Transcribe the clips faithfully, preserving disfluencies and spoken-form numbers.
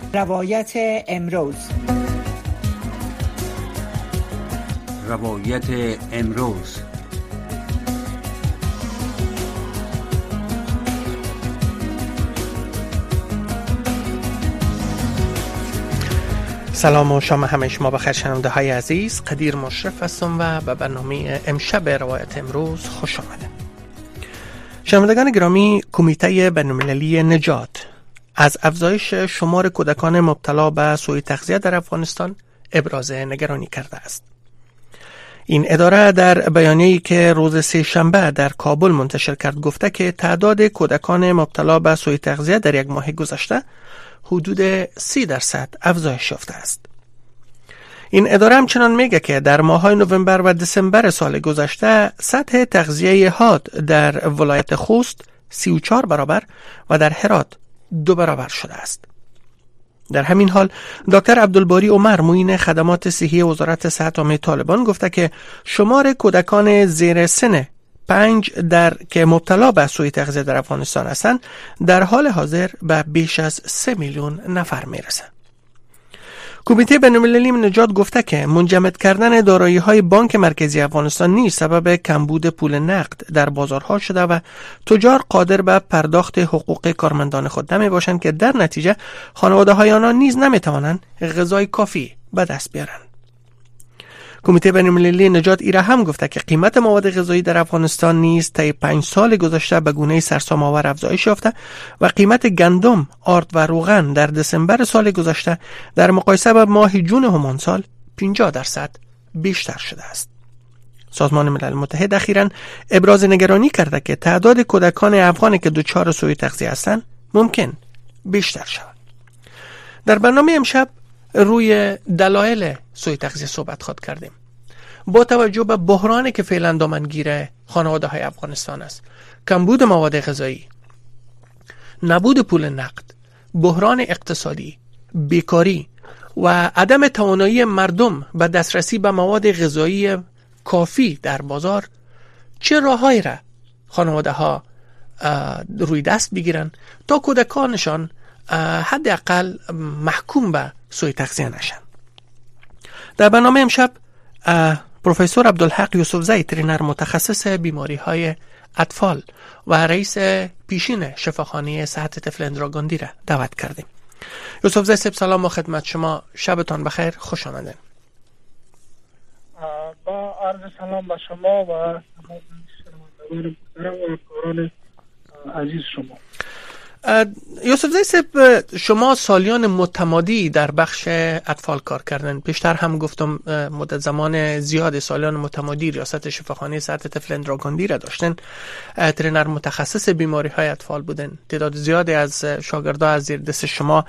روایت امروز روایت امروز سلام و شام همه شما بخیر شنونده های عزیز. قدیر مشرف هستم و به برنامه امشب روایت امروز خوش آمده. شنوندگان گرامی، کمیته بین‌المللی نجات از افزایش شمار کودکان مبتلا به سوء تغذیه در افغانستان ابراز نگرانی کرده است. این اداره در بیانیه‌ای که روز سه شنبه در کابل منتشر کرد گفته که تعداد کودکان مبتلا به سوء تغذیه در یک ماه گذشته حدود سی درصد افزایش یافته است. این اداره همچنان میگه که در ماه‌های نوامبر و دسامبر سال گذشته سطح تغذیه حاد در ولایت خوست سی و چهار برابر و در هرات دو برابر شده است. در همین حال دکتر عبدالباری عمر معین خدمات صحی وزارت صحت عامه طالبان گفته که شمار کودکان زیر سن پنج در که مبتلا به سوء تغذیه در افغانستان هستند در حال حاضر به بیش از سه میلیون نفر میرسه. کمیته بین‌المللی نجات گفته که منجمد کردن دارایی‌های بانک مرکزی افغانستان نیز سبب کمبود پول نقد در بازارها شده و تجار قادر به پرداخت حقوق کارمندان خود نمی باشند که در نتیجه خانواده‌های آنها نیز نمی توانند غذای کافی به دست بیارند. کمیته بین‌المللی نجات ایره هم گفته که قیمت مواد غذایی در افغانستان نیز طی پنج سال گذشته به گونه سرسام‌آور افزایش یافته و قیمت گندم، آرد و روغن در دسامبر سال گذشته در مقایسه با ماه جون همان سال پنجاه درصد بیشتر شده است. سازمان ملل متحد اخیراً ابراز نگرانی کرده که تعداد کودکان افغانی که دچار سوء تغذیه هستند ممکن بیشتر شود. در برنامه امشب روی دلایل سوء تغذیه صحبت خواهد کردیم. با توجه به بحرانی که فعلا دامنگیر خانواده های افغانستان است، کمبود مواد غذایی، نبود پول نقد، بحران اقتصادی، بیکاری و عدم توانایی مردم به دسترسی به مواد غذایی کافی در بازار، چه راههایی را خانواده ها روی دست بگیرن تا کودکانشان حداقل محکوم به سوء تغذیه نشن. در برنامه امشب پروفسور عبدالحق یوسفزی، ترینر متخصص بیماری های اطفال و رئیس پیشین شفاخانه صحت طفل اندراگاندی را دعوت کردیم. یوسفزی صاحب سلام و خدمت شما، شبتان بخیر، خوش آمدین. با عرض سلام به شما و شنوندگان عزیز شما. یوسفزی صاحب، شما سالیان متمادی در بخش اطفال کار کردن. پیشتر هم گفتم مدت زمان زیاد سالیان متمادی ریاست شفاخانه صحت طفل اندراگاندی را داشتن. ترینر متخصص بیماری های اطفال بودن. تعداد زیادی از شاگردان از زیر دست شما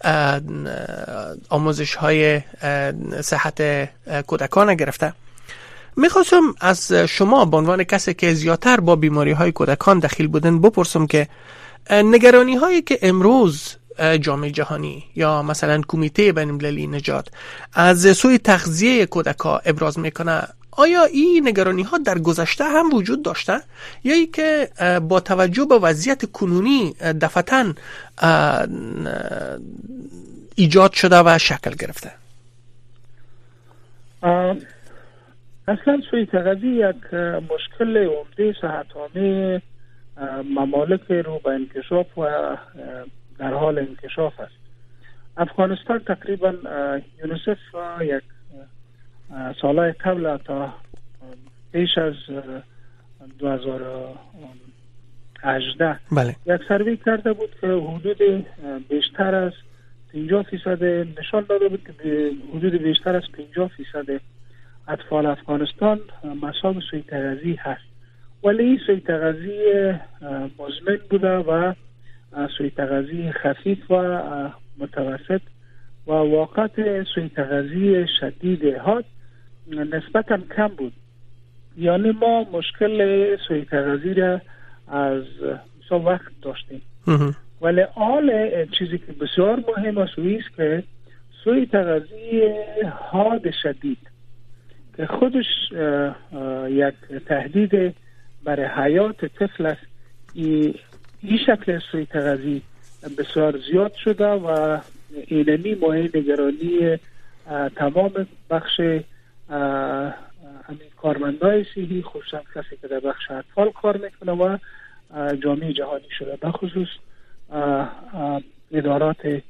آموزش های صحت کودکان گرفته. میخواستم از شما به عنوان کسی که زیادتر با بیماری های کودکان دخیل بودن بپرسم که نگرانی هایی که امروز جامعه جهانی یا مثلا کمیته بین‌المللی نجات از سوء تغذیه کودکان ابراز میکنه، آیا این نگرانی ها در گذشته هم وجود داشته یا ای که با توجه به وضعیت کنونی دفعتاً ایجاد شده و شکل گرفته؟ اصلا سوء تغذیه یک مشکل عمده صحت عامه ممالک رو به انکشاف و در حال انکشاف است. افغانستان تقریبا یونیسف یک سالهای قبل تا پیش از دو هزار و هجده بله. یک سروی کرده بود که حدود بیشتر از پنجاه فیصد نشان داده بود که حدود بیشتر از پنجاه فیصد اطفال افغانستان مصاب سوء تغذیه هست، ولی این سوء تغذیه مزمن بوده و سوء تغذیه خفیف و متوسط و واقعات سوء تغذیه شدید حاد نسبتا کم بود. یعنی ما مشکل سوء تغذیه را از مثلا وقت داشتیم، ولی حال چیزی که بسیار مهم است است که سوء تغذیه حاد شدید که خودش یک تهدید برای حیات طفل است، این شکل سوء تغذیه بسیار زیاد شده و اینمی مایه نگرانی تمام بخش همین کارمندای صحی، خصوصا کسی که در بخش اطفال کار میکنه و جامعه جهانی شده، بخصوص ادارات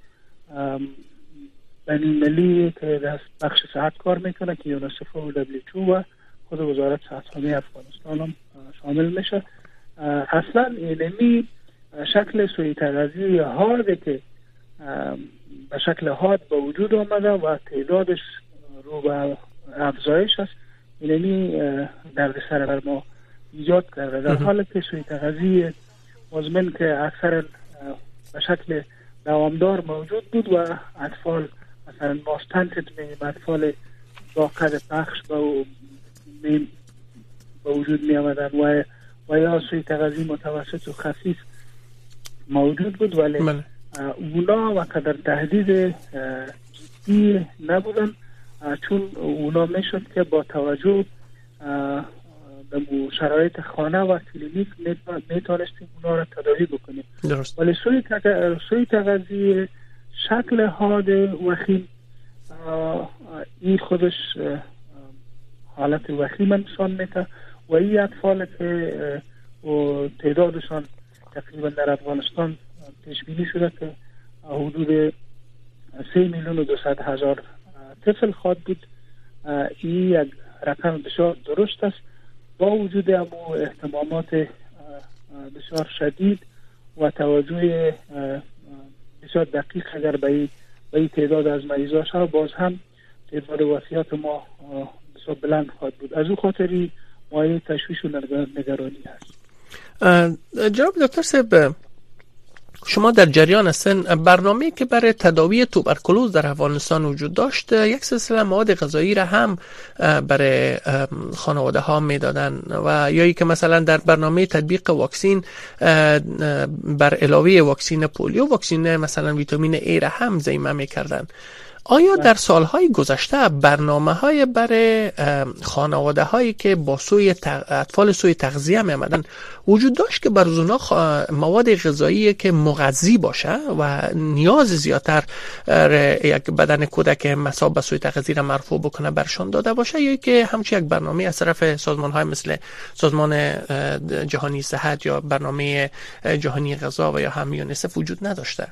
بین‌المللی که در بخش صحت کار میکنه که یونیسف و دبلیو اچ او و خود وزارت صحت عامه افغانستان هم شامل میشه. اصلا اینمی شکل سوء تغذیه حاده که به شکل حاد به وجود آمده و تعدادش رو به افزایش است، اینمی دردسر بر ما ایجاد کرده، در حالی که سوء تغذیه مزمن که اکثر به شکل دوامدار موجود بود و اطفال مثلا ماستنتت میم اطفال با قد پخش به وجود می آمدن و و یا سوء تغذیه متوسط و خفیف موجود بود، ولی من. اونا و قدر تهدید جدی نبودن، چون اونا میشد که با توجه به شرایط خانه و کلینیک میتونستیم اونا را تداوی بکنیم. درست. ولی سوء تغذیه شکل حاد وخیم این خودش حالت وخیم انسان میده و این اطفال که تعدادشان تقریبا در افغانستان پیش بینی شده که حدود سه میلیون و دویست هزار طفل خواهد بود. این یک رقم بسیار درست است با وجود امو اهتمامات بسیار شدید و توجه بسیار دقیق اگر به این تعداد از مریضا شد، باز هم تعداد وفیات ما بسیار بلند خواهد بود. از او خاطری مایه تشویش و نگرانی هست. جناب دکتر صاحب، شما در جریان هستن برنامه‌ای که برای تداوی توبرکلوز در افغانستان وجود داشت، یک سلسله مواد غذایی را هم برای خانواده ها میدادن و یا ای که مثلا در برنامه تطبیق واکسین بر علاوه واکسین پولیو واکسین مثلا ویتامین ای را هم ضمیمه میکردن. آیا در سالهای گذشته برنامه‌های برای خانواده هایی که با سوی تغ... اطفال سوی تغذیه می آمدن وجود داشت که بر اونا خ... مواد غذایی که مغذی باشه و نیاز زیادتر یک بدن کودک مصاب به سوی تغذیه را مرفوع بکنه برشان داده باشه، یا که همچین یک برنامه از طرف سازمان های مثل سازمان جهانی صحت یا برنامه جهانی غذا و یا هم یونیسف وجود نداشته؟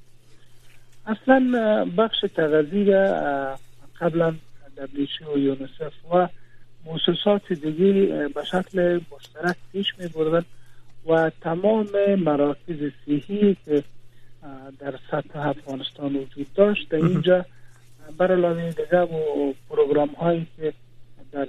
اصلا بخش تغذیه قبلا دبلیو اچ او و یونیسف و مؤسسات دیگه به شکل مشترک پیش می بردن و تمام مراکز صحی که در سطح افغانستان وجود داشت در اینجا بر علاوه دیگه و پروگرام هایی که در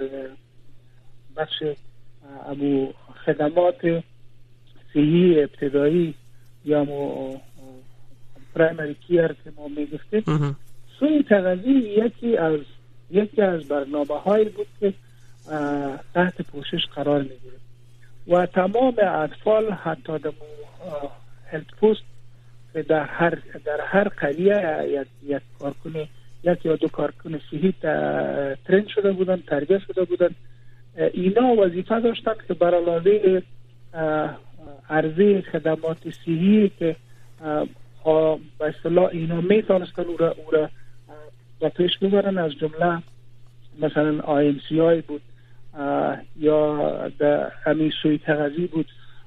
بخش ابو خدمات صحی ابتدایی یا مو پرایمری کیر که ما میگفتیم، سوی تغذیه یکی از یکی از برنامه هایی بود که تحت پوشش قرار میگیره و تمام اطفال حتی در هلت پوست در هر در هر قریه یک یک کارکن یک یا دو کارکن صحی ترین شده بودن، تربیت شده بودن. اینا وظیفه داشتن که بر علاوه عرضه خدمات صحی که به اصطلاح اینا میتونستن او را او را با پیش ببرن، از جمله مثلا آی ام سی آی بود یا در همین سوی تغذیه بود،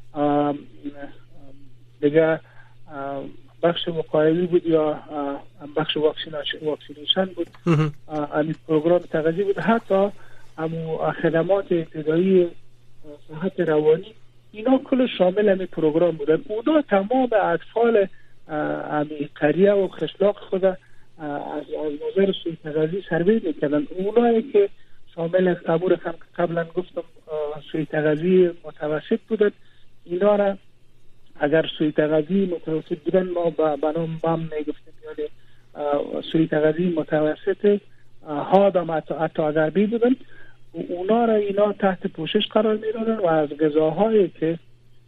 دیگه بخش وقایوی بود یا بخش واکسینیشن بود، همین پروگرام تغذیه بود، حتی همون خدمات ابتدایی صحت روانی، اینا کل شامل همین پروگرام بودن. اونا تمام اطفال همین قریه و خشلاق خود از از نظر سوی تغذیه سروی میکردن. اونایی که شامل از امور قبلا گفتم سوی تغذیه متوسط بودن، اینا را اگر سوی تغذیه متوسط بودن ما با بنام بام میگفتیم، یعنی سوی تغذیه متوسط حادم حتی اگر بی بودن، اونا را اینا تحت پوشش قرار میدادن و از غذاهایی که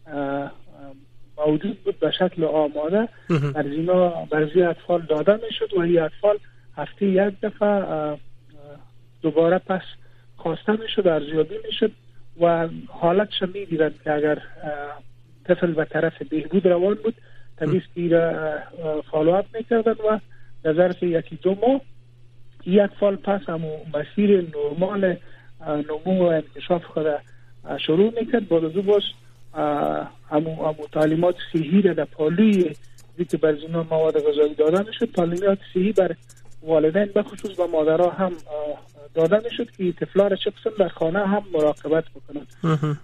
موجود بود به شکل آماده برزینا برزی اطفال داده میشد و این اطفال هفته یک دفعه دوباره پس خواسته میشد، ارزیابی میشد و حالتش میدیدند که اگر طفل به طرف بهبود روان بود طبیعی که را فالو اپ میکردن و در ظرف یکی دو ماه یک فال پس همو مسیر نرمال نمو و انکشاف خود شروع میکرد. بعد از او باز همو همو تعلیمات صحی را در پالوی که بر زینا مواد غذایی داده میشد، تعلیمات صحی بر والدین به خصوص و مادرها هم داده میشد که طفلا را چه قسم در خانه هم مراقبت بکنند.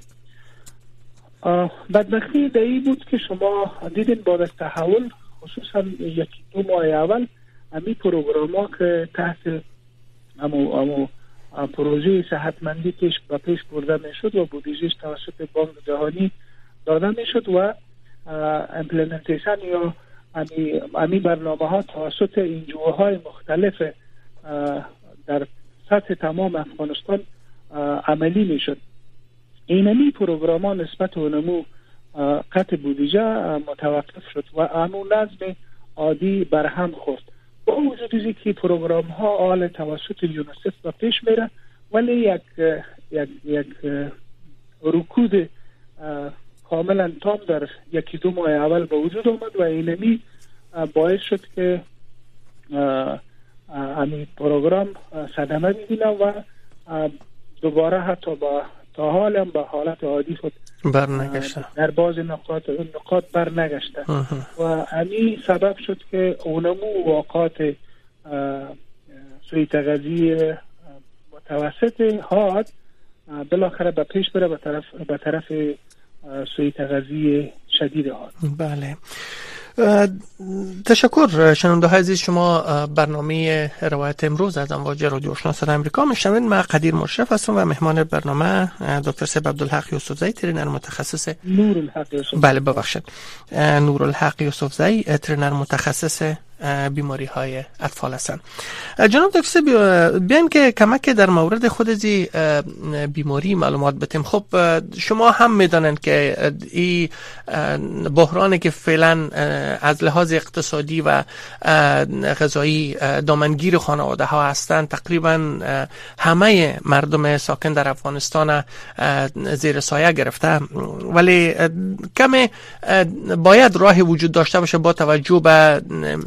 بدبختی در این بود که شما دیدین بعد از تحول خصوصا یکی دو ماه اول امی پروگرام ها که تحت امو امو پروژه صحتمندی پیش با پیش برده میشد و بودجهش توسط بانک جهانی داده میشد و امپلیمنتیشن یا امی امی برنامه ها توسط انجیوهای مختلف در سطح تمام افغانستان عملی میشد. اینمی پروگرام ها نسبت و نمو قطع بودجه متوقف شد و امو نظم عادی برهم خورد. با وجود از که پروگرام ها آل توسط یونیسف و پیش میره، ولی یک یک یک رکود کاملا تام در یکی دو ماه اول به وجود آمد و اینمی باعث شد که امی پروگرام صدمه ببینه و دوباره حتی با تا حال هم به حالت عادی خود برنگشته، در بعض نقاط نقاط برنگشته و امی سبب شد که اونمو واقعات سوی تغذی متوسط حاد بالاخره به پیش بره به طرف به طرف سوی تغذی شدید حاد. بله، تشکر. شنونده های عزیز، شما برنامه روایت امروز از امواج رادیو آشنا صدای آمریکا میشنوید. من قدیر مشرف هستم و مهمان برنامه دکتر سیب عبدالحق یوسفزئی، ترینر متخصص نورالحق یوسفزئی. بله ببخشید نورالحق یوسفزئی، ترینر متخصص بیماری های اطفال هستند. جناب دکتر بیایم که کمک در مورد خود ازی بیماری معلومات بتیم. خب شما هم میدانند که این بحرانی که فعلا از لحاظ اقتصادی و غذایی دامنگیر خانواده ها هستند، تقریبا همه مردم ساکن در افغانستان زیر سایه گرفته، ولی کم باید راهی وجود داشته باشه با توجه به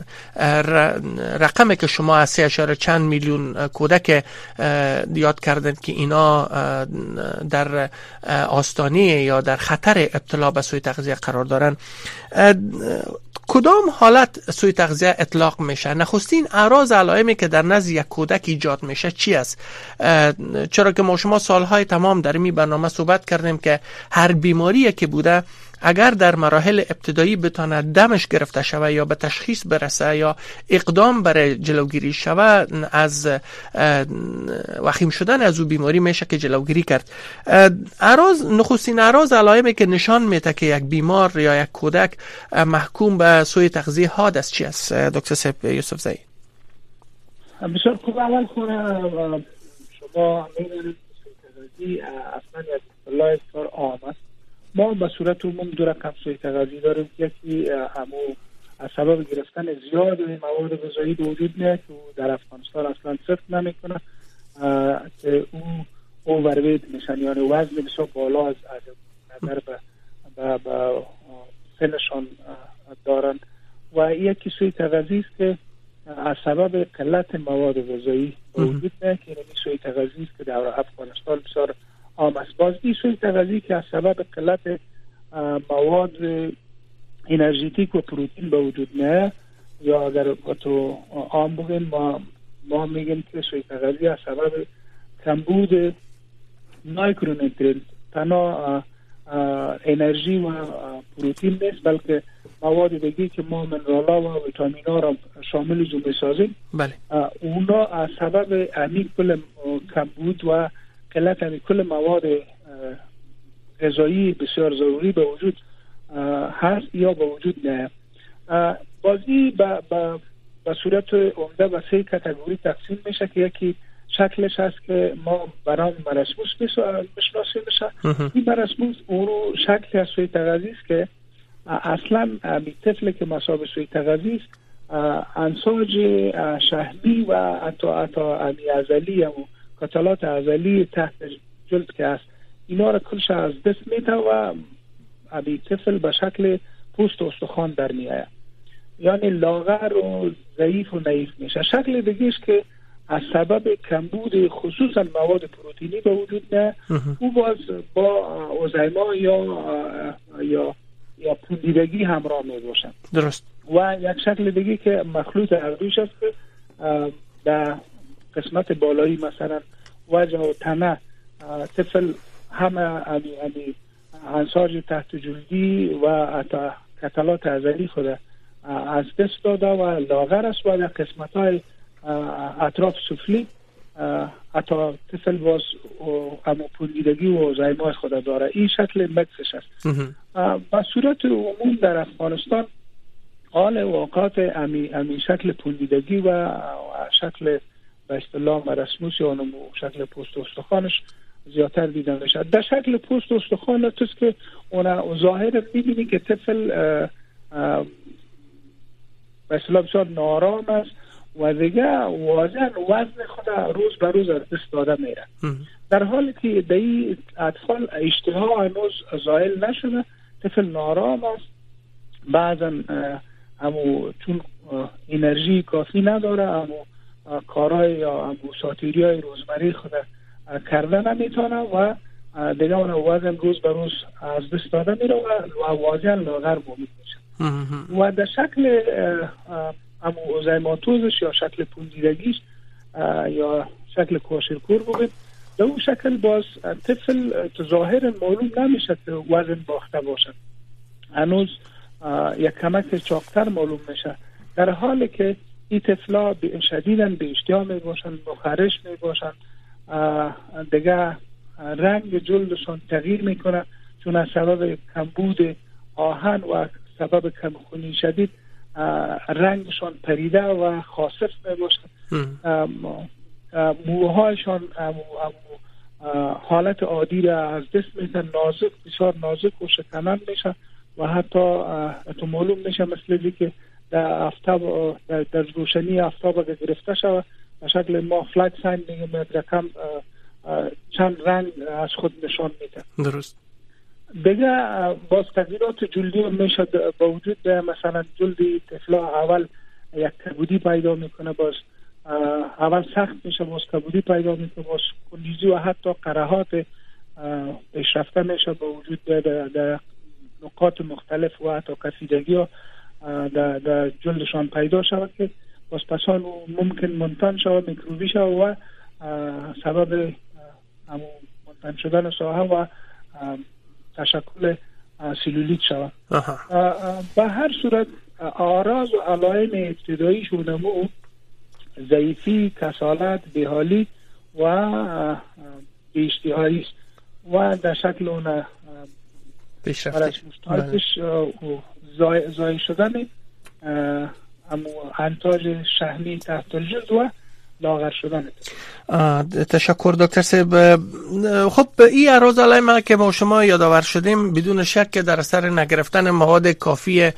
رقمی که شما از سه اشاره چند میلیون کودک یاد کردن که اینا در آستانه یا در خطر ابتلا به سوء تغذیه قرار دارن، کدام حالت سوء تغذیه اطلاق میشه؟ نخستین اعراض علائمی که در نزد یک کودک ایجاد میشه چی است؟ چرا که ما شما سالهای تمام در این برنامه صحبت کردیم که هر بیماری که بوده اگر در مراحل ابتدایی بتونه دمش گرفته شوه یا به تشخیص برسه یا اقدام برای جلوگیری شوه از وخیم شدن از او بیماری میشه که جلوگیری کرد. اعراض، نخستین اعراض علائمی که نشان میده که یک بیمار یا یک کودک محکوم به سوء تغذیه حاد است چی است دکتر سیب یوسفزئی؟ بسیار خوب. اول خونه شما میدونید سوء تغذیه اصلا یک اصطلاح بسیار عام است. ما به صورت عموم دو رقم سوء تغذیه داریم. یکی همو از سبب گرفتن زیاد مواد غذایی به وجود میاد که در افغانستان اصلا صفر نمیکنه، که او اوورویت میشن، یعنی وزن بسیار بالا از نظر به به سنشان دارن. و یکی سوء تغذیه است که از سبب قلت مواد غذایی به وجود میاد، که این سوء تغذیه است که در افغانستان بسیار عام است. باز این سوء تغذیه که از سبب قلت مواد انرژیتیک و پروتئین به وجود میاد، یا اگر تو عام بگیم ما ما میگیم که سوء تغذیه از سبب کمبود مایکرونوترینت، تنها انرژی و پروتئین نیست بلکه مواد دیگه که ما منرالا و ویتامینا را شامل جو میسازیم، بله اونا از سبب امی کل کمبود و قلت امی کل مواد غذایی بسیار ضروری به وجود هست یا به وجود نه. بازی به صورت عمده به سه کاتگوری تقسیم میشه که یکی شکلش هست که ما برام مرسموس میشناسیم میشه. این مرسموس اون شکل از سوء تغذیه است که اصلا می طفل که مصاب سوء تغذیه است انساج شحمی و حتی حتی امی ازلی و کاتالات ازلی تحت جلد که هست اینا را کلش از دست میده و امی طفل به شکل پوست و استخوان در میآید. یعنی لاغر و ضعیف و ضعیف میشه. شکل دیگهش که از سبب کمبود خصوصا مواد پروتئینی به وجود نه، او باز با اوزیما یا یا یا پوندیدگی همراه می باشند. درست. و یک شکل دیگه که مخلوط عرضیش است که در قسمت بالایی مثلا وجه و تنه طفل همه امی امی انساج تحت جلدی و کتلات عضلی خود از دست داده و لاغر است و در قسمت های اطراف سفلی حتی طفل باز اما پوندیدگی و زایمان خود داره. این شکل مکسش است. به صورت عموم در افغانستان حال واقعات امی, امی شکل پوندیدگی و شکل به اصطلاح مرسموس یا نمو شکل پوست استخوانش زیادتر دیدن میشه. در شکل پوست استخوان است که اون ظاهر میبینی که طفل به اصطلاح بسیار نارام است و دیگه واضح وزن خود روز به روز از دست داده میره، در حالی که در این اطفال اشتها هنوز زائل نشده، طفل نارام است، بعضا همو چون انرژی کافی نداره همو کارهای یا همو ساتیری های روزمره خود کرده نمیتونه و دیگه اون وزن روز به روز از دست داده میره و واضح لاغر بومید میشه. و در شکل همو اوزیماتوزش یا شکل پوندیدگیش یا شکل کوشرکور بومید، در اون شکل باز طفل ظاهر معلوم نمیشه که وزن باخته باشد، هنوز یک کمک چاقتر معلوم میشه، در حالی که این طفلا شدیداً به اشتها می باشن، مخرش می باشن، دیگه رنگ جلدشان تغییر میکنه چون از سبب کمبود آهن و سبب کمخونی شدید رنگشان پریده و خاصف می باشن. موهایشان حالت عادی را از دست میتن، نازک بسیار نازک و شکنن میشه و حتی تو معلوم میشه مثل که در آفتاب در, در روشنی آفتاب اگه گرفته شود به شکل ما فلک ساین میگیم رقم چند رنگ از خود نشان میده. درست. دیگه باز تغییرات جلدی میشه با وجود مثلا جلدی طفلا اول یک کبودی پیدا میکنه، باز اول سخت میشه، باز کبودی پیدا میکنه، باز کنیزی و حتی قرهات پیشرفته میشه با وجود در نقاط مختلف و حتی کسیدگی ها در, در جلدشان پیدا شود که باز پسان ممکن منتن شود، میکروبی شود و سبب منتن شدن ساحه و تشکل سلولیت شود. به هر صورت آراز و علائم ابتدایی شونمو ضعیفی، کسالت، بیحالی و بی‌اشتهایی است و در شکل اون پیشرفته زای شدن امو انتاج شحمی تحت الجلد و لاغر شدن. تشکر دکتر صاحب. خب این اعراض علائم که ما شما یادآور شدیم بدون شک که در اثر نگرفتن مواد کافی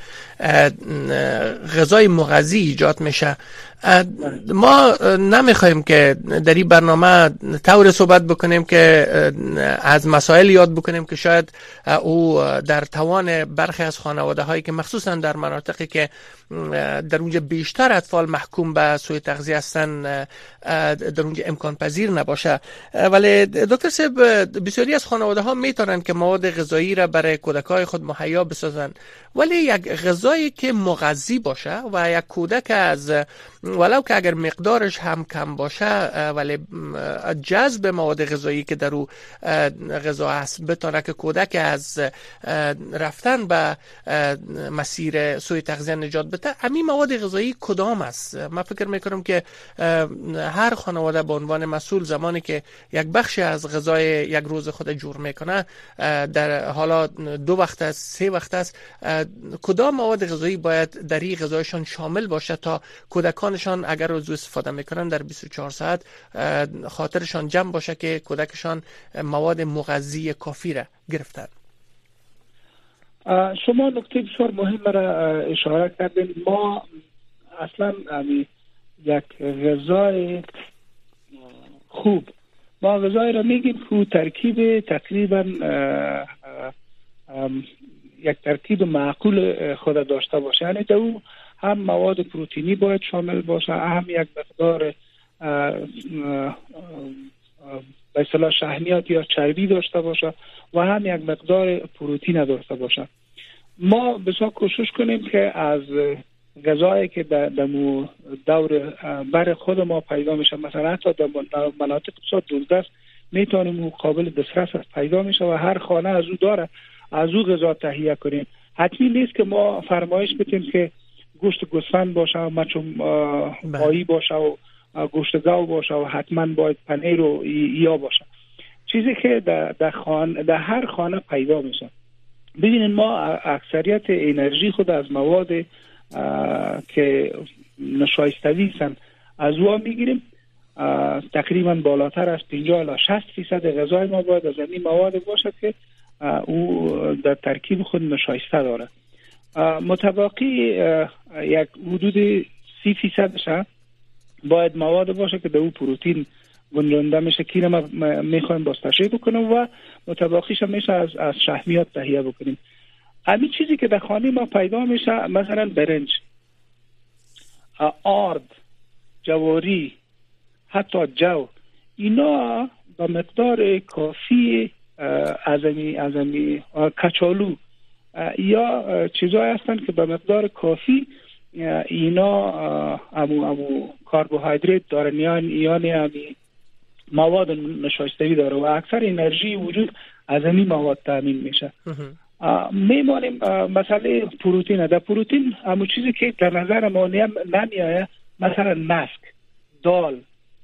غذای مغذی ایجاد میشه. ما نمیخوایم که در این برنامه طور صحبت بکنیم که از مسائل یاد بکنیم که شاید او در توان برخی از خانواده هایی که مخصوصا در مناطقی که در اونجا بیشتر اطفال محکوم به سوء تغذیه هستن در اونجا امکان پذیر نباشه، ولی دکتر صاحب بسیاری از خانواده ها میتونن که مواد غذایی را برای کودکای خود مهیا بسازن، ولی یک غذایی که مغذی باشه و یک کودک از ولو که اگر مقدارش هم کم باشه ولی جذب مواد غذایی که در او غذا هست بتونه که کودک از رفتن به مسیر سوء تغذیه نجات بده. همین مواد غذایی کدام است؟ من فکر میکنم که هر خانواده به عنوان مسئول زمانی که یک بخشی از غذای یک روز خود جور میکنه، در حالا دو وقت است، سه وقت است، کدام مواد غذایی باید در این غذایشان شامل باشه تا کودکانشان اگر روز استفاده میکنن در بیست و چهار ساعت خاطرشان جمع باشه که کودکشان مواد مغذی کافی را گرفتن. شما نکته بسیار مهم را اشاره کردین. ما اصلا یک غذای خوب، ما غذای را میگیم که ترکیب تقریبا یک ترکیب معقول خود داشته باشه، یعنی در او هم مواد پروتئینی باید شامل باشه، هم یک مقدار به اصطلاح شحمیات یا چربی داشته باشه و هم یک مقدار پروتئین داشته باشه. ما بسیار کوشش کنیم که از غذایی که در دور بر خود ما پیدا میشه، مثلا حتی در مناطق بسیار دوردست میتونیم قابل دسترس پیدا میشه و هر خانه از او داره، از او غذا تهیه کنیم. حتمی نیست که ما فرمایش بدیم که گوشت گوسفند باشه و مچ ماهی باشه و گوشت گاو باشه و حتما باید پنیر و یا باشه. چیزی که در در خانه در هر خانه پیدا میشه. ببینید ما اکثریت انرژی خود از مواد که نشایستگی هستند از او میگیریم. تقریبا بالاتر از پنجاه الی شصت درصد غذای ما باید از این مواد باشه که او در ترکیب خود نشایسته داره. متباقی یک حدود سی درصدش باید مواد باشه که در او پروتئین گنجانده میشه که ما میخوایم باز تشریح بکنیم و متباقیش میشه از از شحمیات تهیه بکنیم. همین چیزی که در خانه ما پیدا میشه، مثلا برنج، آرد، جواری، حتی جو، اینا با مقدار کافی از امی از امی کچالو یا چیزایی هستند که با مقدار کافی اینا امو امو کربوهیدرات دارن، یعنی یعنی مواد نشایستگی داره و اکثر انرژی وجود از این مواد تامین میشه. میمانیم مسئله پروتئین. در پروتئین همون چیزی که در نظر ما نمیایه، مثلا مسک، دال،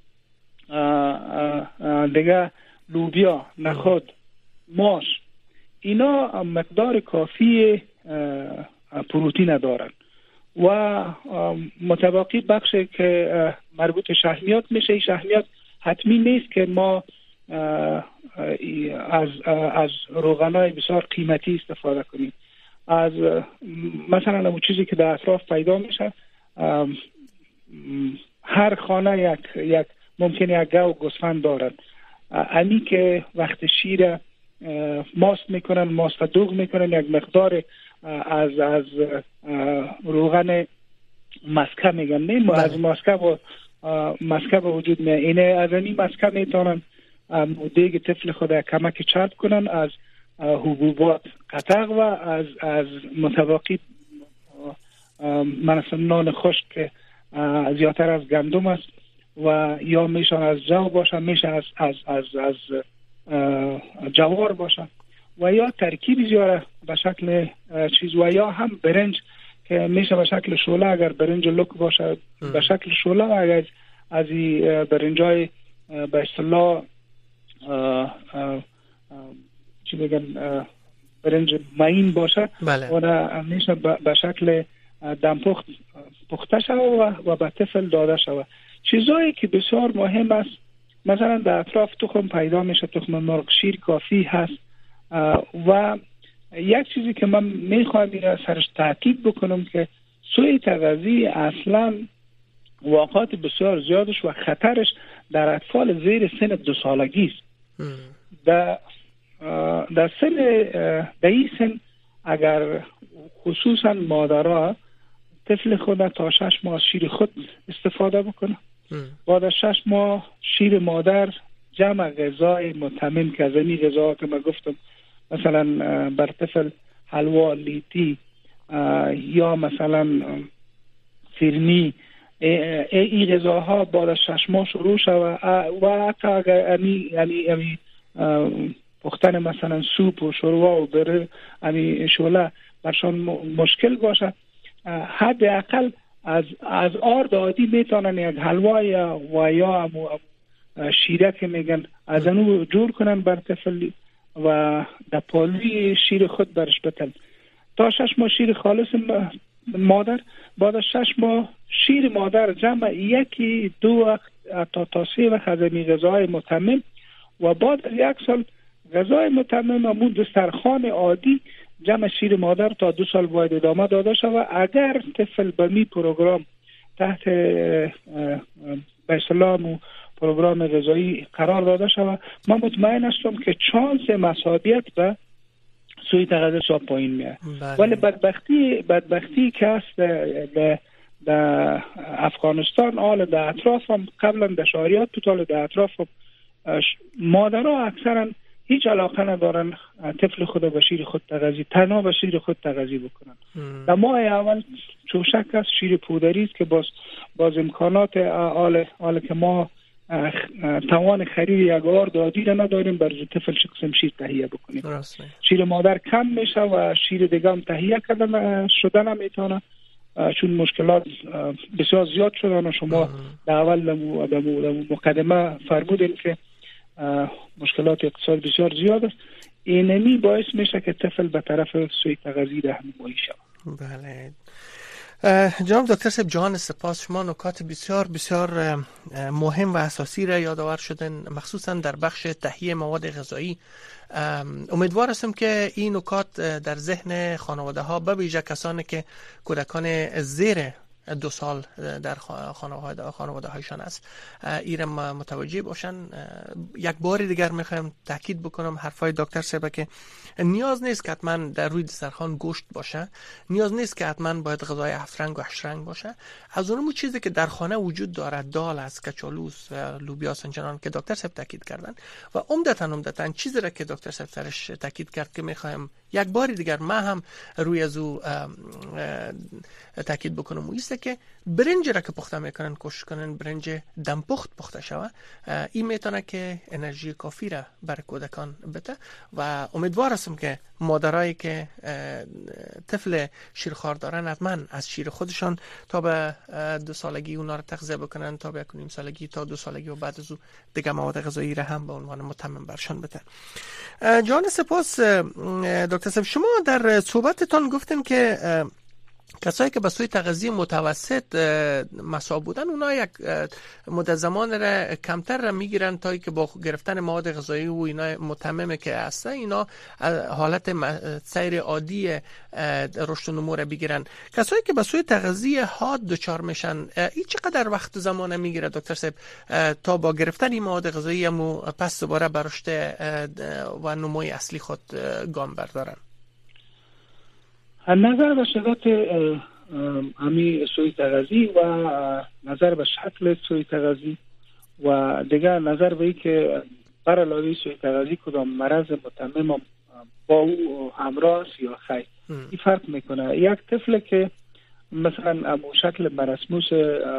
دیگه لوبیا، نخود، ماش، اینا مقدار کافی پروتئین دارن و متباقی بخش که مربوط شحمیات میشه. شحمیات حتمی نیست که ما از از روغنای بسیار قیمتی استفاده کنیم. از مثلا اون چیزی که در اطراف پیدا میشه، هر خانه یک یک ممکنه یک گاو گوسفند دارد، امی که وقت شیر ماست میکنن، ماست دوغ میکنن، یک مقدار از از روغن مسکه میگن، نه از مسکه و مسکه به وجود میاد. اینه از این مسکه میتونن دیگه طفل خود کمک چرب کنن، از حبوبات قطع و از از متباقی مثلا نان خشک که زیادتر از گندم است و یا میشن از جو باشه، میشه از از از از جوار باشه و یا ترکیب زیاره به شکل چیز و یا هم برنج که میشه به شکل شوله، اگر برنج لک باشه به شکل شوله، اگر از این برنجای به اصطلاح چی بگن برنج ماین باشه و میشه به شکل دمپخت پخته شود و به طفل داده شود. چیزایی که بسیار مهم است، مثلا در اطراف تخم پیدا میشه، تخم مرغ، شیر کافی هست و یک چیزی که من میخواهم این سرش تاکید بکنم که سوء تغذیه اصلا واقعات بسیار زیادش و خطرش در اطفال زیر سن دو سالگی است. در در سن در این سن اگر خصوصا مادرها طفل خود تا شش ماه شیر خود استفاده بکنه، بعد از شش ماه شیر مادر جمع غذای متمم که از این غذا که من گفتم، مثلا بر طفل حلوا، لیتی یا مثلا فرنی، این غذاها بعد از شش ماه شروع شود و حتی اگر یعنی یعنی پختن مثلا سوپ و شوروا و بره یعنی شوله برشان مشکل باشه، حداقل از از آرد عادی میتونن یک حلوا یا و یا شیره که میگن از اونو جور کنن بر طفل و در پالوی شیر خود برش بتن. تا شش ماه شیر خالص مادر، بعد از شش ماه شیر مادر جمع یکی دو وقت تا تا سه وقت از این غذای متمم و بعد از یک سال غذای متمم همون دسترخوان عادی جمع شیر مادر تا دو سال باید ادامه داده شود. اگر طفل به می پروگرام تحت به اصطلاح و پروگرام غذایی قرار داده شود، من مطمئن هستم که چانس مصابیت به سوی تغذیه شما پایین میاد. ولی بدبختی بدبختی که است در در افغانستان آل در اطراف هم قبلا در شهریات توتال در اطراف هم مادرها اکثرا هیچ علاقه ندارن طفل خود به شیر خود تغذیه تنها به شیر خود تغذیه بکنن. در ماه اول چوشک است، شیر پودری است که باز باز امکانات آل آل که ما توان خرید یک آر دادی را نداریم برای طفل چه قسم شیر تهیه بکنیم. راسته. شیر مادر کم میشه و شیر دیگه هم تهیه کردن شدن هم میتونه، چون مشکلات بسیار زیاد شدن و شما در اول در مقدمه فرمودین که مشکلات اقتصاد بسیار زیاد است. اینمی باعث میشه که طفل به طرف سوی تغذیه رهنمایی شود. بله جناب دکتر صاحب جان سپاس، شما نکات بسیار بسیار مهم و اساسی را یادآور شدن، مخصوصا در بخش تهیه مواد غذایی. امیدوار هستم که این نکات در ذهن خانواده ها، به ویژه کسانی که کودکان زیر دو سال در خانواده خانواده هایشان است، ایرم متوجه باشن. یک بار دیگر میخوایم تاکید بکنم حرفای دکتر صاحب که نیاز نیست که حتما در روی دسترخوان گوشت باشه، نیاز نیست که حتما باید غذای هفت رنگ و هشت رنگ باشه. از اونمو چیزی که در خانه وجود دارد، دال است، کچالوس و لوبیا سنجان که دکتر صاحب تاکید کردن، و عمدتاً عمدتاً چیزی را که دکتر صاحب سرش تاکید کرد که میخوایم یک بار دیگر ما هم روی ازو تاکید بکنم، ایست که برنج را که پخته میکنن کوشش کنن برنج دم پخت پخته شوه. این میتونه که انرژی کافی را برای کودکان بده و امیدوار هستم که مادرایی که طفل شیرخوار دارن حتما از شیر خودشان تا به دو سالگی اونا را تغذیه بکنن، تا به یک و نیم سالگی تا دو سالگی و بعد از او دیگه مواد غذایی را هم به عنوان متمم برشان بده. جان سپاس دکتر صاحب، شما در صحبتتان گفتن که کسایی که به سوی تغذیه متوسط مساب بودن اونا یک مدت زمان را کمتر را میگیرن تا که با گرفتن مواد غذایی و اینا متممه که هسته اینا حالت سیر عادی رشد و نمو را بگیرن. کسایی که به سوی تغذیه حاد دچار میشن این چقدر وقت زمان میگیره دکتر صاحب تا با گرفتن این مواد غذایی هم پس دوباره به رشد و نموی اصلی خود گام بردارن؟ نظر به شدت همی سوی تغذیه و نظر به شکل سوی تغذیه و دیگر نظر به ای که بر علاوه سوی تغذیه کدام مرض متمم با او همراه است یا خیر، این فرق میکنه. یک طفل که مثلا امو شکل مرسموس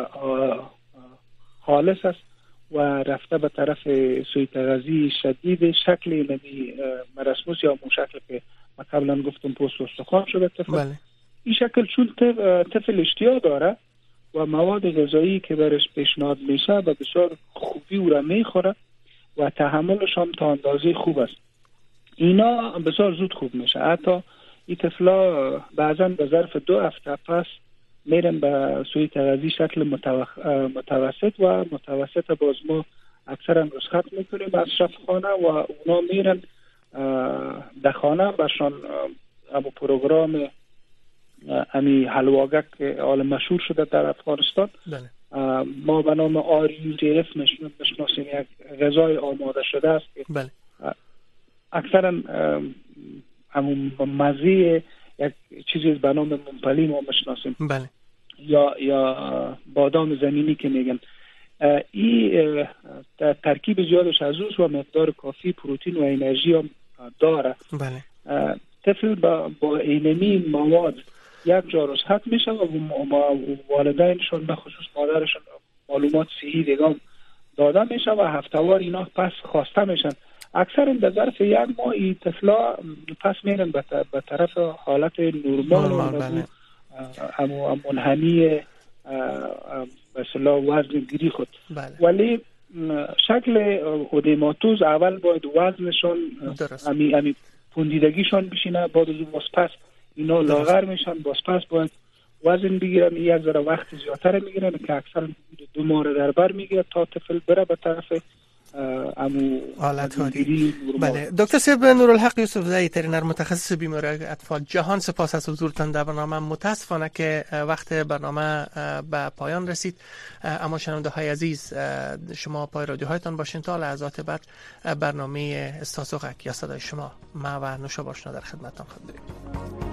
خالص است و رفته به طرف سوی تغذیه شدید، شکل نمی مرسموس یا امو شکل که ما قبلا گفتم پوست استخوان شده طفل، بله. این شکل چون طفل اشتیا داره و مواد غذایی که برش پیشنهاد میشه و بسیار خوبی او را میخوره و تحملش هم تا اندازه خوب است، اینا بسیار زود خوب میشه. حتی این طفلا بعضا به ظرف دو هفته پس میرن به سوی تغذیه شکل متوخ... متوسط و متوسط باز ما اکثرا رسخت میکنیم از شفاخانه و اونا میرن در خانه برشان امو پروگرام امی حلواگک که حال مشهور شده در افغانستان، بله. ما به نام آر یو جی اف مشناسیم، یک غذای آماده شده است که بله. اکثرا همون مزه یک چیزی به نام ممپلی ما مشناسیم، بله. یا یا بادام زمینی که میگن. این ترکیب زیادش از اوست و مقدار کافی پروتئین و انرژی هم داره، بله. طفل با, با اینمی مواد یک جا رسخت میشه و والدینشون به خصوص مادرشون معلومات صحی دیگه داده میشه و هفتهوار اینا پس خواسته میشن. اکثر در ظرف یک ماه این طفلا پس میرن به طرف حالت نورمال و بله. همو منحنی مثلا وزن گیری خود، بله. ولی شکل اودیماتوز اول باید وزنشون امی امی پوندیدگیشان بشینه، بعد از باز پس اینا لاغر میشن، باز پس باید وزن بگیرن. یک ذره وقت زیادتر میگیرن که اکثر دو ماه در بر میگیره تا طفل بره به طرف امو حالت هاری. بله دکتر صاحب نورالحق یوسف زئی ترینر متخصص بیماری اطفال، جهان سپاس از حضورتان در برنامه. متاسفانه که وقت برنامه به پایان رسید، اما شنونده های عزیز شما پای رادیوهایتان باشین تا لحظات بعد برنامه استاسوغک یا صدای شما ما و نوشا باشنا در خدمتتان خواهد بود.